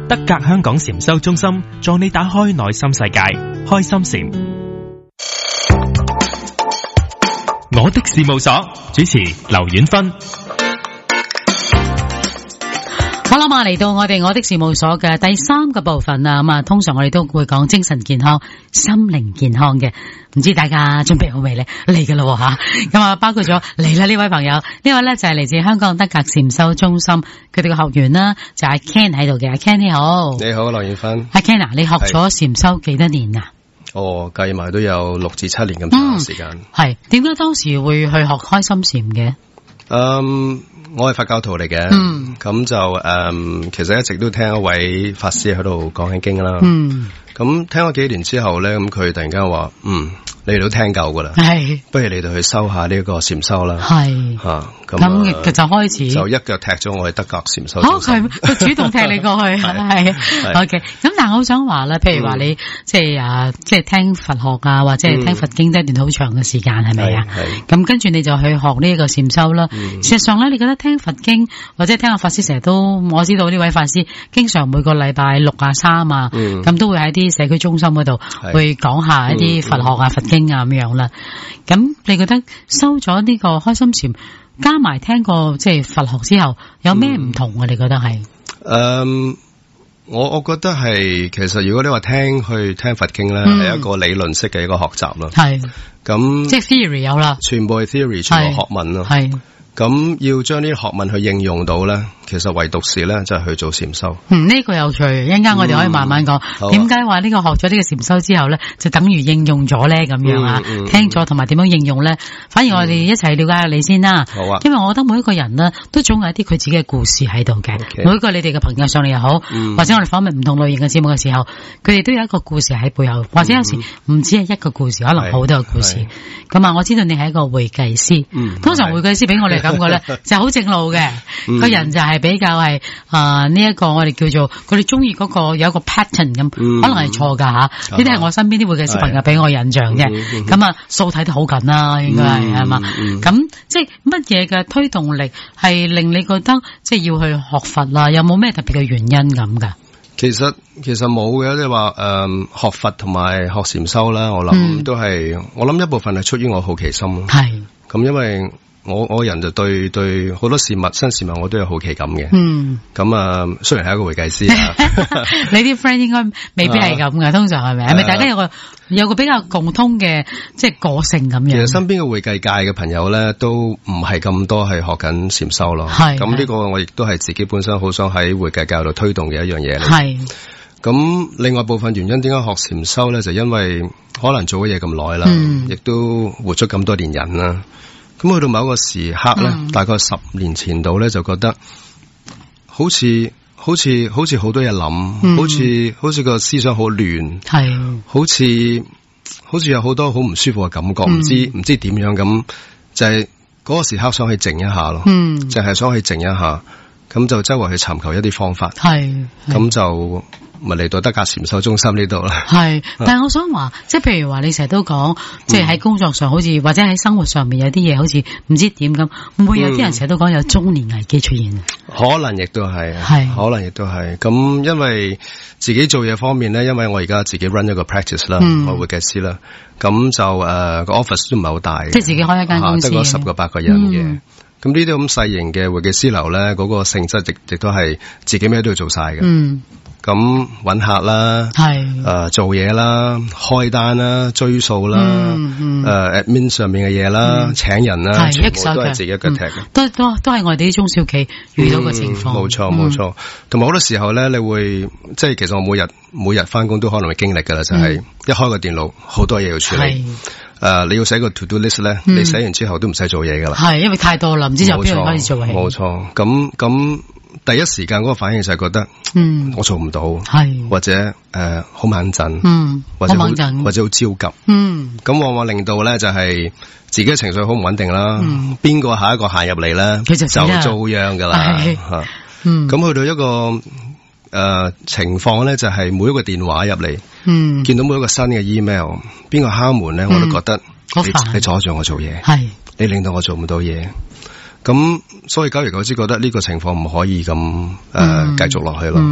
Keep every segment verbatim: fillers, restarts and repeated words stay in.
德格香港禪修中心助你打開內心世界，開心禪。我的事務所主持劉婉芬。 好啦嘛，嚟到我哋我的事務所嘅第三個部分啦。咁啊，通常我哋都會講精神健康、心靈健康嘅。唔知大家準備好未呢？嚟㗎啦吓，咁啊，包括咗嚟啦呢位朋友，呢位咧就係嚟自香港德格禪修中心，佢哋嘅學員啦，就係阿 Ken 喺度嘅。阿 Ken 你好， 你好，劉婉芬。 阿 Ken 啊，你學咗禪修幾多年啊？ 哦，計埋都有六至七年咁長時間。係點解當時會去學開心禪嘅？ 嗯，我係佛教徒嚟嘅，嗯，咁就誒、嗯，其實一直都聽一位法師喺度講緊經啦，嗯，咁聽咗幾年之後咧，咁佢突然間話，嗯，你哋都聽夠噶啦，係，不如你哋去修下呢一個禪修啦，係，吓，咁咁就開始，就一腳踢咗我去德格禪修， 好，佢佢主動踢你過去，係，OK，咁但係我好想話咧，譬如話你、嗯、即係啊，即係聽佛學啊，或者係聽佛經都一段好長嘅時間，係咪啊？係，咁跟住你就去學呢一個禪修啦。嗯、事實上咧，你覺得聽佛經或者聽阿法師成日都，我知道呢位法師經常每個禮拜六啊三啊，咁、嗯、都會喺啲社區中心嗰度會講下一啲佛學啊、嗯、佛經啊咁樣啦。咁你覺得收咗呢個開心禪，加埋聽過即係佛學之後，有咩唔同啊？你覺得係？ 嗯，我我覺得係，其實如果你話聽去聽佛經咧，係、嗯、一個理論式嘅一個學習咯。係咁，即係 theory 有啦， 全部係 theory， 全部學問咯。係。咁要將呢啲學問去應用到咧，其實唯獨是咧就係、是、去做禪修。 嗯，呢、這個有趣，一陣間我哋可以慢慢講。點解話呢個學咗呢個禪修之後咧，就等於應用咗咧咁樣啊？嗯嗯、聽咗同埋點樣應用咧？反而我哋一齊了解下你先啦。好啊。因為我覺得每一個人呢，都總有一啲佢自己嘅故事喺度嘅。Okay. 每一個你哋嘅朋友上嚟又好、嗯，或者我哋訪問唔同類型嘅節目嘅時候，佢哋都有一個故事喺背後，或者有時唔止係一個故事，可能好多個故事。咁啊，我知道你係一個會計師，嗯、通常會計師俾我哋感覺咧就好正路嘅，個、嗯、人就係比較係啊呢一個我哋叫做佢哋中意嗰個有一個 pattern 咁、嗯，可能係錯噶吓，呢啲係我身邊啲會計師朋友俾我印象啫。咁、嗯、啊，數睇得好緊啦，應該係係嘛？咁、嗯、即係乜嘢嘅推動力係令你覺得即係要去學佛啦？有冇咩特別嘅原因咁噶？ 其實其實冇嘅，即係話誒學佛同埋學禪修啦，我諗、嗯、都係我諗一部分係出於我好奇心咯。係咁，因為我我人就對對好多事物新事物我都有好奇感嘅。嗯，咁啊雖然係一個會計師啊， 你啲 friend 應該未必係咁嘅，通常係咪？係咪大家有個有個比較共通嘅即係個性咁樣？ 其實身邊嘅會計界嘅朋友咧，都唔係咁多係學緊禪修咯。係咁呢個我亦都係自己本身好想喺會計界度推動嘅一樣嘢嚟。係咁，另外部分原因點解學禪修咧？就因為可能做咗嘢咁耐啦，亦、嗯、都活咗咁多年人啦。咁去到某一個時刻咧、嗯，大概十年前度咧，就覺得好似好似好似好多嘢諗、嗯，好似好似個思想好亂，係好似好似有好多好唔舒服嘅感覺，唔、嗯、知唔知點樣咁，就係、是、嗰個時刻想去靜一下咯，嗯，就係、是、想去靜一下，咁就周圍去尋求一啲方法，係咁就。咪嚟到德格禪修中心呢度啦。係， 但係我想話，即係譬如話你成日都講，即係喺工作上好似、嗯、或者喺生活上面有啲嘢好似唔知點咁，會唔會有啲人成日都講有中年危機出現啊？ 可能亦都係，係可能亦都係。咁因為自己做嘢方面咧，因為我而家自己 run 一個 practice 啦、嗯，我會計師啦，咁就誒個、呃、office 都唔係好大嘅，即係自己開一間公司，得個十個八個人嘅。嗯咁呢啲咁細型嘅會計師樓咧，嗰、那個性質亦亦都係自己咩都要做晒嘅。嗯，咁搵客啦，係誒、呃、做嘢啦，開單啦，追數啦，誒、嗯嗯呃、admin 上面嘅嘢啦、嗯，請人啦，全部都係自己一腳踢嘅。都都都係我哋啲中小企遇到嘅情況。冇錯冇錯，同埋好多時候咧，你會即係其實我每日每日翻工都可能會經歷噶啦，就係、是、一開個電腦好多嘢要處理。誒、uh, 你要寫個 to do list 咧、嗯，你寫完之後都唔使做嘢噶啦。係，因為太多啦，唔知由邊度開始做起。冇錯，咁咁第一時間嗰個反應就係覺得，嗯，我做唔到，係或者誒好猛陣，嗯，或者好或者好焦急，嗯，咁往往令到咧就係、是、自己嘅情緒好唔穩定啦。邊、嗯、個下一個行入嚟咧，就遭殃噶啦。吓，嗯，咁去到一個。誒、呃，情況咧就係、是、每一個電話入嚟，嗯，見到每一個新嘅 email， 邊個敲門咧、嗯，我都覺得你你阻住我做嘢，係你令到我做唔到嘢，咁所以久而久之覺得呢個情況唔可以咁誒繼續落去咯。嗯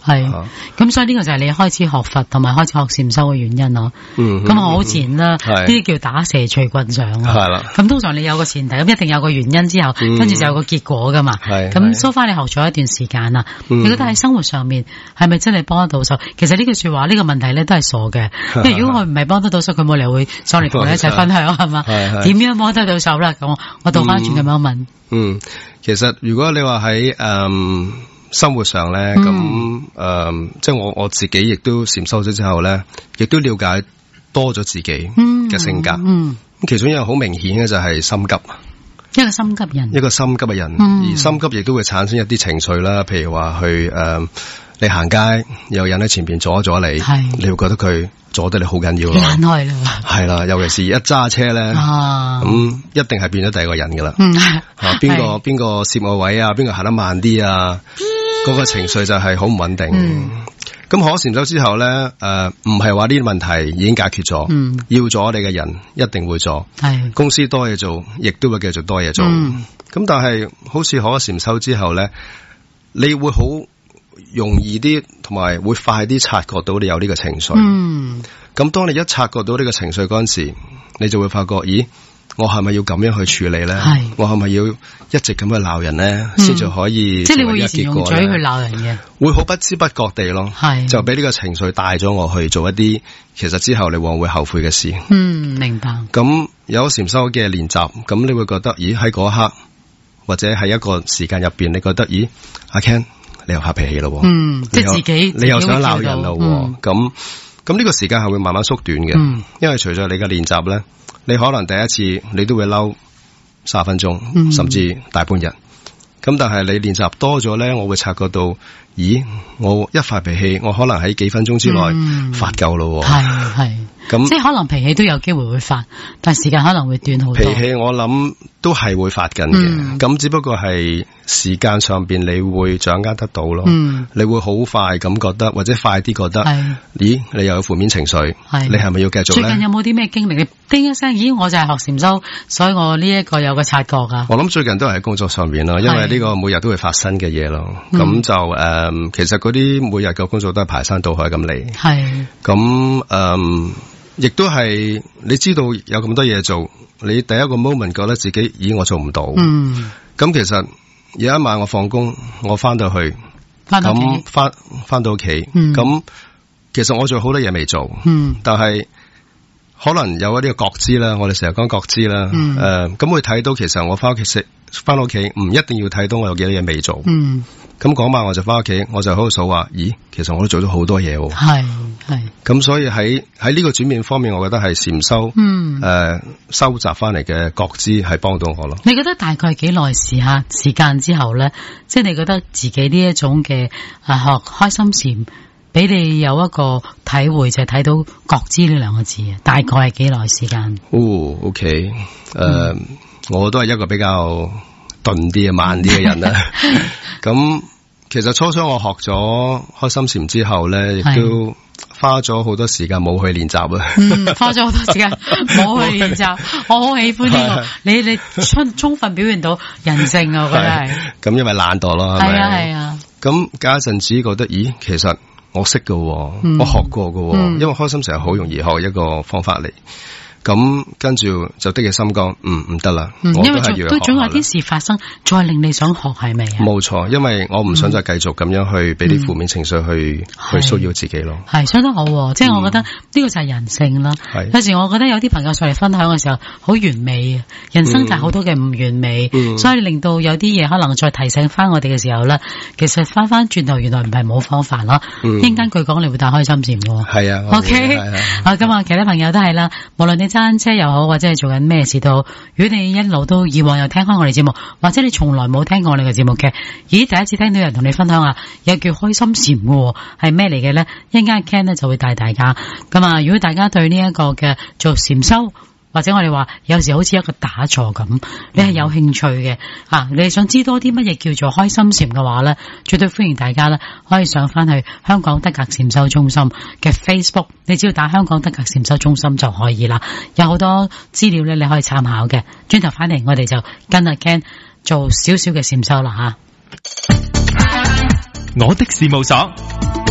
係，咁所以呢個就係你開始學佛同埋開始學禪修嘅原因咯。嗯，咁我好自然啦，呢啲叫打蛇隨棍上啊。係啦，咁通常你有個前提，咁一定有個原因之後，跟住就有個結果噶嘛。係，咁 so far 你學咗一段時間啦，你覺得喺生活上面係咪真係幫得到手？其實呢句說話呢個問題咧都係傻嘅，因為如果佢唔係幫得到手，佢冇理由會上嚟同你一齊分享係嘛？點樣幫得到手啦？咁我倒翻轉咁樣問。 嗯，其實如果你話喺誒生活上咧，咁誒、呃、即係我我自己亦都禪修咗之後咧，亦都了解多咗自己嘅性格。嗯，嗯其中一個好明顯嘅就係心急， 一個心急人， 一個心急嘅人，嗯、而心急亦都會產生一啲情緒啦，譬如話去誒、呃、你行街有人喺前邊阻咗你，係你會覺得佢阻得你好緊要咯， 難開啦， 係啦，尤其是一揸車咧，咁、啊嗯、一定係變咗第二個人噶啦。嗯，啊邊個邊個攝我位啊，邊個行得慢啲啊，嗰、嗯、個情緒就係好唔穩定。咁可禪修之後咧，誒唔係話呢啲問題已經解決咗，嗯、要咗你嘅人一定會做，係公司多嘢做，亦都會繼續多嘢做。咁、嗯、但係好似可禪修之後咧，你會好容易啲，同埋會快啲察覺到你有呢個情緒。嗯，咁當你一察覺到呢個情緒嗰陣時，你就會發覺，咦，我係咪要咁樣去處理咧？係，我係咪要一直咁去鬧人咧，先至、嗯、可以？即係你會以前用嘴去鬧人嘅，會好不知不覺地咯。係，就俾呢個情緒帶咗我去做一啲，其實之後你往往會後悔嘅事。嗯，明白。咁有禪修嘅練習，咁你會覺得，咦，喺嗰刻或者喺一個時間入邊，你覺得，咦，阿 Ken。你又發脾氣咯，嗯，即係自己，你又想鬧人咯，咁咁呢個時間係會慢慢縮短嘅，嗯、因為隨着你嘅練習咧，你可能第一次你都會嬲三十分鐘，嗯、甚至大半日，咁但係你練習多咗咧，我會察覺到，咦，我一發脾氣，我可能喺幾分鐘之內發夠咯，係係、嗯。咁那即係可能脾氣都有機會會發，但係時間可能會短好多。脾氣我諗都係會發緊嘅，咁、嗯、只不過係時間上邊你會掌握得到咯。嗯、你會好快咁覺得，或者快啲覺得，是咦，你又有負面情緒，是你係咪要繼續咧？最近有冇啲咩經歷？你叮一聲，咦，我就係學禪修，所以我呢一個有個察覺啊。我諗最近都係喺工作上面咯，因為呢個每日都會發生嘅嘢咯。咁是就誒、呃，其實嗰啲每日嘅工作都係排山倒海咁嚟。係咁誒。亦都係你知道有咁多嘢做，你第一個 moment 覺得自己咦我做唔到，嗯，咁其實有一晚我放工，我翻到去，咁翻翻到屋企，咁、嗯、其實我仲有好多嘢未做，嗯，但係可能有一啲嘅覺知啦，我哋成日講覺知啦，誒、嗯，咁、呃、會睇到其實我翻屋企食，翻到屋企唔一定要睇到我有幾多嘢未做，嗯，咁嗰晚我就翻屋企，我就喺度數話，咦，其實我都做咗好多嘢，係。係，咁所以喺喺呢個轉變方面，我覺得係禪修，嗯，誒、呃，收集翻嚟嘅覺知係幫到我咯。你覺得大概幾耐時下時間之後咧，即係你覺得自己呢一種嘅啊學開心禪，俾你有一個體會，就係、是、睇到覺知呢兩個字啊？大概係幾耐時間？哦，OK，誒、呃，嗯、我都係一個比較鈍啲嘅慢啲嘅人啦，咁。其實初初我學咗開心禪之後咧，亦都花咗好多時間冇去練習啊。嗯，花咗好多時間冇去練習，我好喜歡呢、這個。你你充充分表現到人性啊，我覺得係。咁因為懶惰咯，係咪？係啊係啊。咁隔一陣子覺得，咦，其實我識㗎，嗯、我學過㗎，嗯、因為開心禪係好容易學一個方法嚟。咁跟住就的嘅心講，嗯，唔得啦，嗯、我都係要學。都總有啲事發生，再令你想學係咪啊？冇錯，因為我唔想再繼續咁樣去俾啲負面情緒去、嗯、去騷擾自己咯。係，相當好、啊，即係、嗯、我覺得呢個就係人性啦。係，有時我覺得有啲朋友上嚟分享嘅時候，好完美啊，人生就係好多嘅唔完美，嗯、所以令到有啲嘢可能再提醒翻我哋嘅時候咧，其實翻翻轉頭原來唔係冇方法咯。一陣間佢講你會帶開心禪嘅。係啊 ，OK，啊咁啊，其他朋友都係啦，無論你單車又好，或者係做緊咩事都好，如果你一路都以往有聽開我哋節目，或者你從來冇聽過我哋嘅節目嘅，咦，第一次聽到有人同你分享啊，有叫開心禪嘅，係咩嚟嘅咧？一陣間 Ken 咧就會帶大家咁啊。如果大家對呢一個嘅做禪修，或者我哋話有時好似一個打坐咁，你係有興趣嘅啊，你係想知多啲乜嘢叫做開心禪嘅話咧，絕對歡迎大家咧可以上翻去香港德格禪修中心嘅 Facebook， 你只要打香港德格禪修中心就可以啦，有好多資料咧你可以參考嘅。轉頭翻嚟我哋就跟阿 Ken 做少少嘅禪修啦吓。 我的事務所。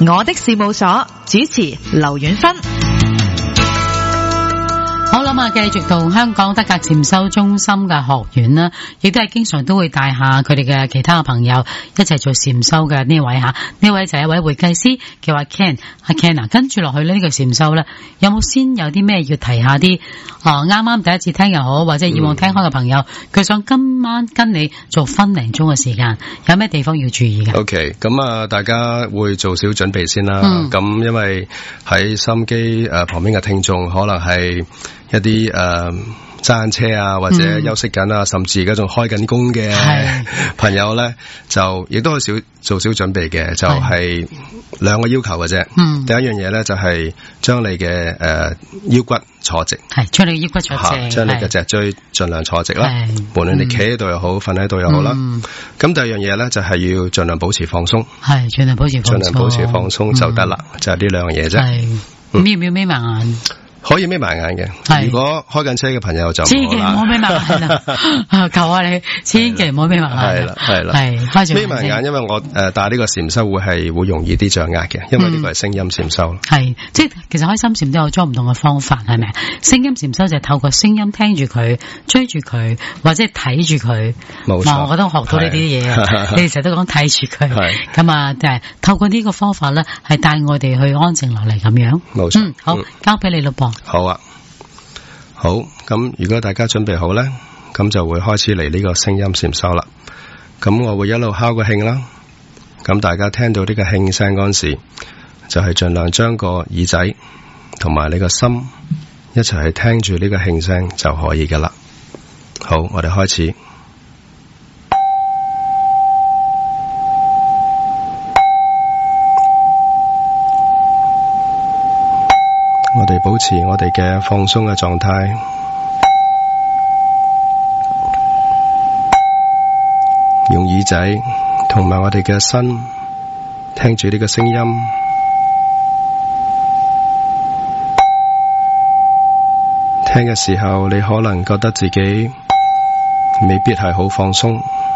我的事務所主持劉婉芬。 好啦，咁啊，繼續同香港德格禪修中心嘅學員啦，亦都係經常都會帶下佢哋嘅其他嘅朋友一齊做禪修嘅呢位吓，呢位就係一位會計師叫阿 Ken， 阿 Ken 啊，跟住落去呢、呢個禪修咧，有冇先有啲咩要提下啲啊？啱啱第一次聽又好，或者以往聽開嘅朋友，佢、嗯、想今晚跟你做分零鐘嘅時間，有咩地方要注意嘅 ？OK， 咁啊，大家會做少準備先啦。咁、嗯、因為喺收音機誒旁邊嘅聽眾可能係一啲誒揸緊車啊，或者休息緊啊、嗯，甚至而家仲開緊工嘅朋友咧，就亦都可以少做少準備嘅，就係、是、兩個要求嘅啫。嗯，第一樣嘢咧就係將你嘅誒、呃、腰骨坐直，係將你腰骨坐直，將你嘅脊椎盡量坐直啦。無論你企喺度又好，瞓喺度又好啦。咁、嗯、第二樣嘢咧就係要盡量保持放鬆，係盡量保持放鬆，盡量保持放鬆就得啦、嗯，就係呢兩樣嘢啫。係， 眯唔眯埋眼？ 可以眯埋眼嘅，如果開緊車嘅朋友就千祈唔好眯埋眼啊！求下你，千祈唔好眯埋眼。 係啦，係啦，係開住眯埋眼，因為我誒帶呢個禪修會係會容易啲掌握嘅，因為呢個係聲音禪修。係、嗯，即係其實開心禪都有咗唔同嘅方法，係咪？聲音禪修就係透過聲音聽住佢，追住佢，或者睇住佢。冇錯，我都學到呢啲嘢啊！你哋成日都講睇住佢，咁啊，就係透過呢個方法咧，係帶我哋去安靜落嚟咁樣。冇錯，嗯，好，嗯、交俾你咯噃。好啊，好，咁如果大家準備好咧，咁就會開始嚟呢個聲音禪修啦。咁我會一路敲個磬啦，咁大家聽到呢個磬聲嗰陣時，就係盡量將個耳仔同埋你個心一齊去聽住呢個磬聲就可以噶啦。好，我哋開始。我哋保持我哋嘅放鬆嘅狀態，用耳仔同埋我哋嘅身聽住呢個聲音。聽嘅時候，你可能覺得自己未必係好放鬆，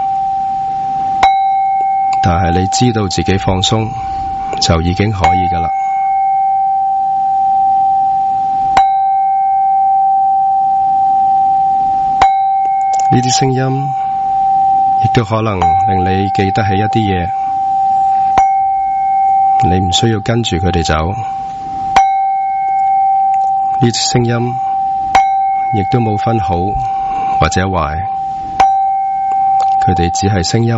但係你知道自己放鬆就已經可以㗎喇。呢啲聲音亦都可能令你記得起一啲嘢，你唔需要跟住佢哋走。呢啲聲音亦都冇分好或者壞，佢哋只係聲音。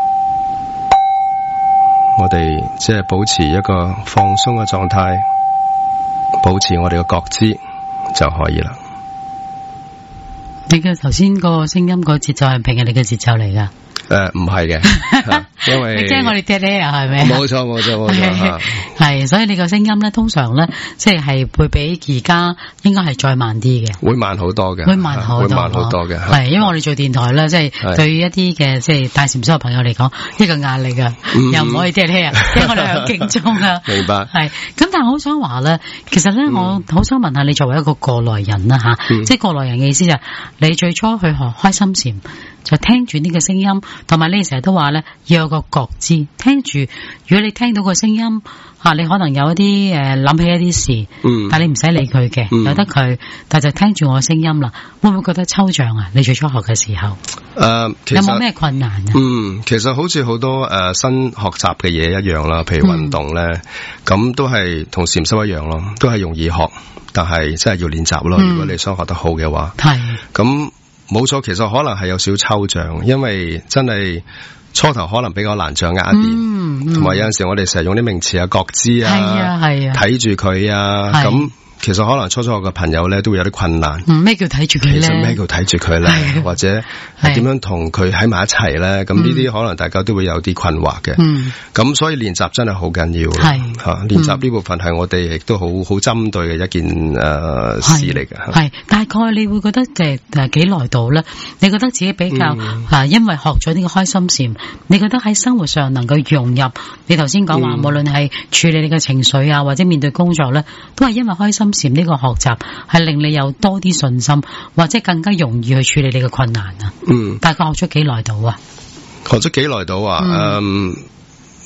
我哋只係保持一個放鬆嘅狀態，保持我哋嘅覺知就可以啦。 你嘅頭先個聲音個節奏係平日你嘅節奏嚟噶？ 誒，唔係嘅，因為你驚我哋跌呢啊，係咪？ 冇錯，冇錯，冇錯， 係，所以你個聲音咧，通常咧，即係係會比而家應該係再慢啲嘅， 會慢好多嘅， 會慢好多， 會慢好多嘅， 係，因為我哋做電台咧，即係對於一啲嘅即係大禪修嘅朋友嚟講，一個壓力噶，又唔可以跌呢啊，因為我哋響警鐘啊， 明白， 係，咁但係我好想話咧，其實咧，我好想問下你作為一個過來人啦吓，即係過來人嘅意思就係你最初去學開心禪。就聽住呢個聲音，同埋你成日都話咧要有個覺知，聽住。如果你聽到個聲音吓，你可能有一啲誒諗起一啲事，嗯，但係你唔使理佢嘅，由、嗯、得佢，但係就聽住我嘅聲音啦。會唔會覺得抽象啊？你最初學嘅時候，誒、呃，有冇咩困難啊？ 嗯，其實好似好多誒、呃、新學習嘅嘢一樣啦，譬如運動咧，咁、嗯、都係同禪修一樣咯，都係容易學，但係真係要練習咯、嗯。如果你想學得好嘅話，係咁。冇錯，其實可能係有少抽象，因為真係初頭可能比較難掌握一啲，同、嗯、埋、嗯、有陣時我哋成日用啲名詞啊、覺知啊、睇住佢啊，咁。其實可能初初學嘅朋友咧都會有啲困難。嗯，咩叫睇住佢咧？其實咩叫睇住佢咧？或者係點樣同佢喺埋一齊咧？咁呢啲可能大家都會有啲困惑嘅。嗯，咁所以練習真係好緊要。係吓，練習呢部分係我哋亦都好好針對嘅一件誒、呃、事嚟嘅。係大概你會覺得誒誒幾耐度咧？你覺得自己比較啊、嗯，因為學咗呢個開心禪，你覺得喺生活上能夠融入？你頭先講話，無論係處理你嘅情緒啊，或者面對工作咧，都係因為開心禪呢個學習係令你有多啲信心，或者更加容易去處理你嘅困難啊。嗯，大概學咗幾耐到啊？學咗幾耐到啊？嗯，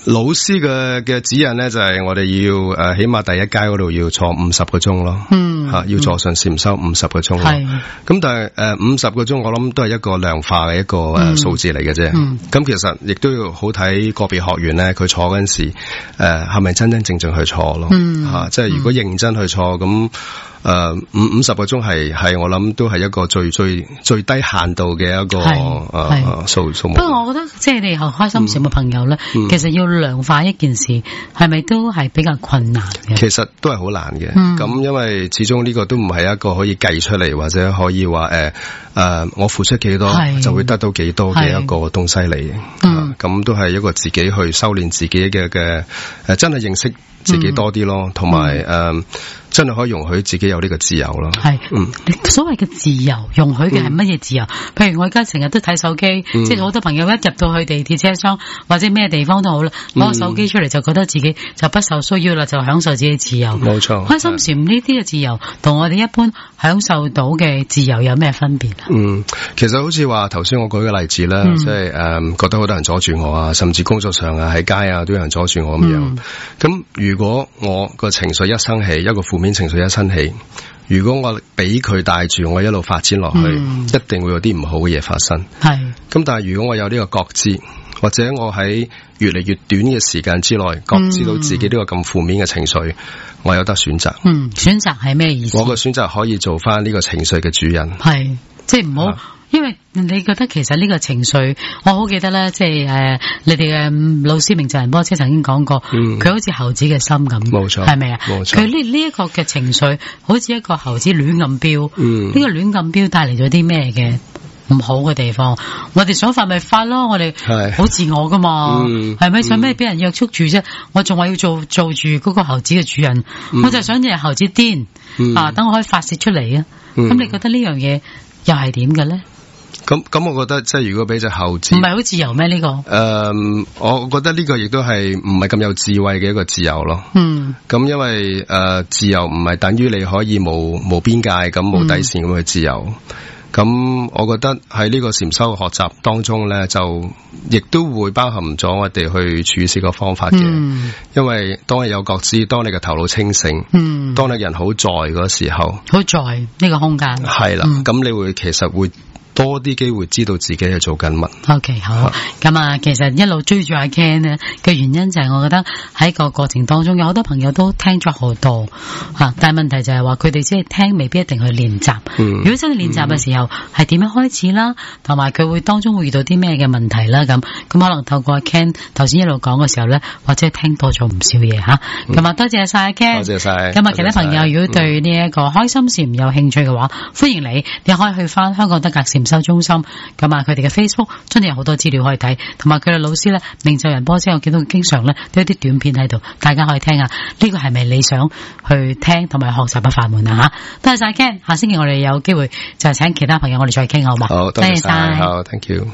老師嘅嘅指引咧，就係、是、我哋要誒、呃，起碼第一階嗰度要坐五十個鐘咯。嗯，吓、啊、要坐上禪修五十個鐘。係、嗯，咁但係誒五十個鐘，我諗都係一個量化嘅一個誒數、呃、字嚟嘅啫。嗯，咁、嗯、其實亦都要好睇個別學員咧，佢坐嗰陣時誒係咪真真正正去坐咯？嗯，吓、啊、即係如果認真去坐咁。誒，五五十個鐘係係我諗都係一個最最最低限度嘅一個誒數數目。不過我覺得即係你開心禪嘅朋友咧、嗯，其實要量化一件事，係咪都係比較困難嘅？ 其實都係好難嘅。咁、嗯、因為始終呢個都唔係一個可以計出嚟，或者可以話誒誒，我付出幾多就會得到幾多嘅一個東西嚟。嗯，咁、啊、都係一個自己去修煉自己嘅嘅誒，真係認識自己多啲咯，同埋誒。真係可以容許自己有呢個自由咯。係，嗯， 所謂嘅自由，容許嘅係乜嘢自由？嗯、譬如我而家成日都睇手機、嗯，即係好多朋友一入到去地鐵車廂或者咩地方都好啦，攞個手機出嚟就覺得自己就不受騷擾啦，就享受自己自由。冇錯，開心禪呢啲嘅自由同我哋一般享受到嘅自由有咩分別啊？ 嗯，其實好似話頭先我舉嘅例子啦，即係誒覺得好多人阻住我啊，甚至工作上啊喺街啊都有人阻住我咁樣。咁、嗯、如果我個情緒一生起，一個負面情緒一生起，如果我俾佢帶住我一路發展落去、嗯，一定會有啲唔好嘅嘢發生。係咁，但係如果我有呢個覺知，或者我喺越嚟越短嘅時間之內覺知到自己呢個咁負面嘅情緒、嗯，我有得選擇。嗯，選擇係咩意思？我個選擇可以做翻呢個情緒嘅主人。係，即係唔好。因為你覺得其實呢個情緒，我好記得咧，即係誒，你哋嘅老師明就仁波切曾經講過，佢、嗯、好似猴子嘅心咁，冇錯，係咪啊？冇錯，佢呢呢一個嘅情緒，好似一個猴子亂咁飆，呢、嗯這個亂咁飆帶嚟咗啲咩嘅唔好嘅地方？我哋想發咪發咯，我哋好自我噶嘛，係、嗯、咪？想咩俾人約束住啫？我仲話要做做住嗰個猴子嘅主人，嗯、我就想你係猴子癲、嗯、啊！等我可以發洩出嚟啊！咁、嗯、你覺得呢樣嘢又係點嘅咧？咁咁，我覺得即係如果俾隻猴子，唔係好自由咩？呢、這個誒、 呃，我覺得呢個亦都係唔係咁有智慧嘅一個自由咯。嗯，咁因為誒、呃，自由唔係等於你可以無無邊界咁冇底線咁去自由。咁、嗯、我覺得喺呢個禪修嘅學習當中咧，就亦都會包含咗我哋去處事個方法嘅、嗯。因為當你有覺知，當你嘅頭腦清醒，嗯，當你人好在嗰時候，好在呢個空間係啦。咁、嗯、你會其實會多啲機會知道自己係做緊乜。OK， 好。咁啊，其實一路追住阿 Ken 咧嘅原因就係我覺得喺個過程當中有好多朋友都聽咗好多吓，但係問題就係話佢哋只係聽，未必一定去練習。嗯，如果真係練習嘅時候係點、嗯、樣開始啦，同埋佢會當中會遇到啲咩嘅問題啦，咁咁可能透過阿 Ken 頭先一路講嘅時候咧，或者聽多咗唔少嘢吓。咁、嗯、啊，多謝晒阿 Ken，多謝晒。咁啊，其他朋友如果對呢一個開心禪有興趣嘅話、嗯，歡迎你，你可以去翻香港德格禪修中心，咁啊，佢哋嘅 Facebook 真係有好多資料可以睇，同埋佢哋老師咧，明就仁波切，我見到佢經常咧都有啲短片喺度，大家可以聽下。呢個係咪你想去聽同埋學習嘅法門啊？吓，多謝晒 Ken，下星期我哋有機會就係請其他朋友我哋再傾好嘛？好，多謝晒，好 ，thank you。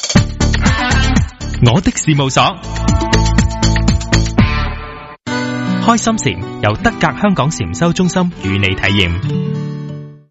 我的事務所，開心禪由德格香港禪修中心與你體驗。